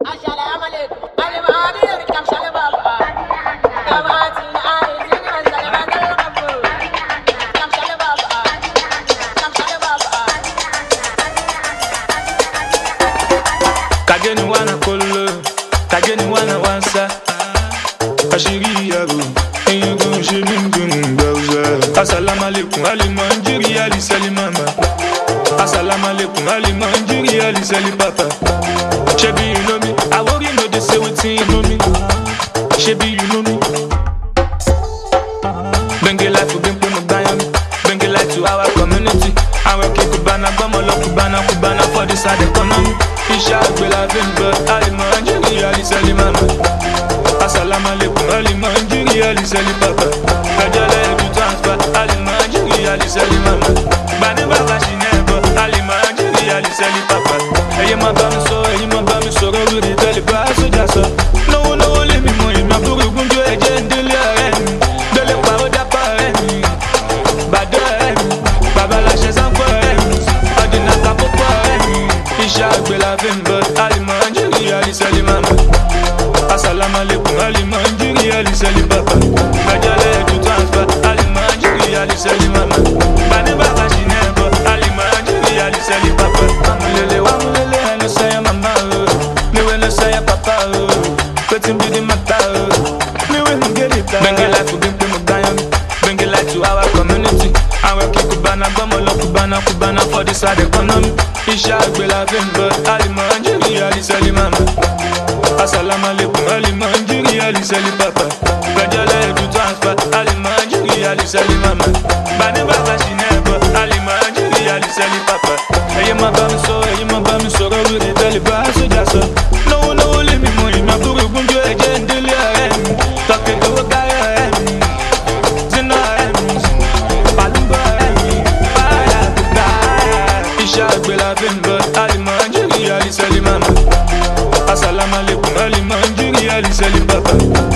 Kageni wana kolo, kageni wana wansa. Ashiri yabo, enyogo shemingun bauza. Assalamu alaikum, ali manjiri, ali sali mama. Assalamu alaikum, ali manjiri, ali sali papa. Shebi you know me, I worry no they say wetin you know me. Shebi you know me. Benge life for been put down. Benge life to our community. I work in Kubana, Bamolo, Kubana for the side economy. Isha Bela Bimba, Ali Manjiri, Ali Sali Mama. Assalamu alaikum, Ali Manjiri, Ali Sali Papa. Kajala every transfer, Ali Manjiri, Ali Sali Mama. Bani Baba Shinebo, Ali Manjiri, Ali Sali Papa. Eye ma bami so, go with the baso jaso. No, let me mo, ma buru gunjo eje ndili aremi. Dele pa oda pa aremi. Bado aremi, Baba la shezan kwa aremi. Adina kapo kwa aremi. Isha Bela Bimba, Ali Manjiri, Ali Sali Mama. Assalamu alaikum, Ali Manjiri, Ali Sali Papa. Kajale to transfer, Ali Manjiri, Ali Sali Mama. Bani Baba Shinebo, Ali Manjiri, Ali Sali Papa. Wamulele, no say mama, me when no say papa, wetin be the matter, me when get it. Benge life for bring people down, bring it life to our community. I work in Kubana, Bamolo, Kubana for the side economy. Isha Bela Bimba, Ali Manjiri, Ali Sali Mama. Assalamu alaikum, Ali Manjiri, Ali Sali Papa. Kajala do transfer, Ali Manjiri, Ali Sali Mama. Bani Baba Shinebo, Ali Manjiri, Ali Sali Papa. Eye ma bami so, go with the baso jaso. No, let me mo, ma buru gunjo eje ndili aremi. Talking to a guy aremi, Zina aremi, Palumba aremi, Fire Buddha. Isha Bela Bimba, Ali Manjiri, Ali Sali Mama. Assalamu alaikum, Ali Manjiri, Ali Sali Papa.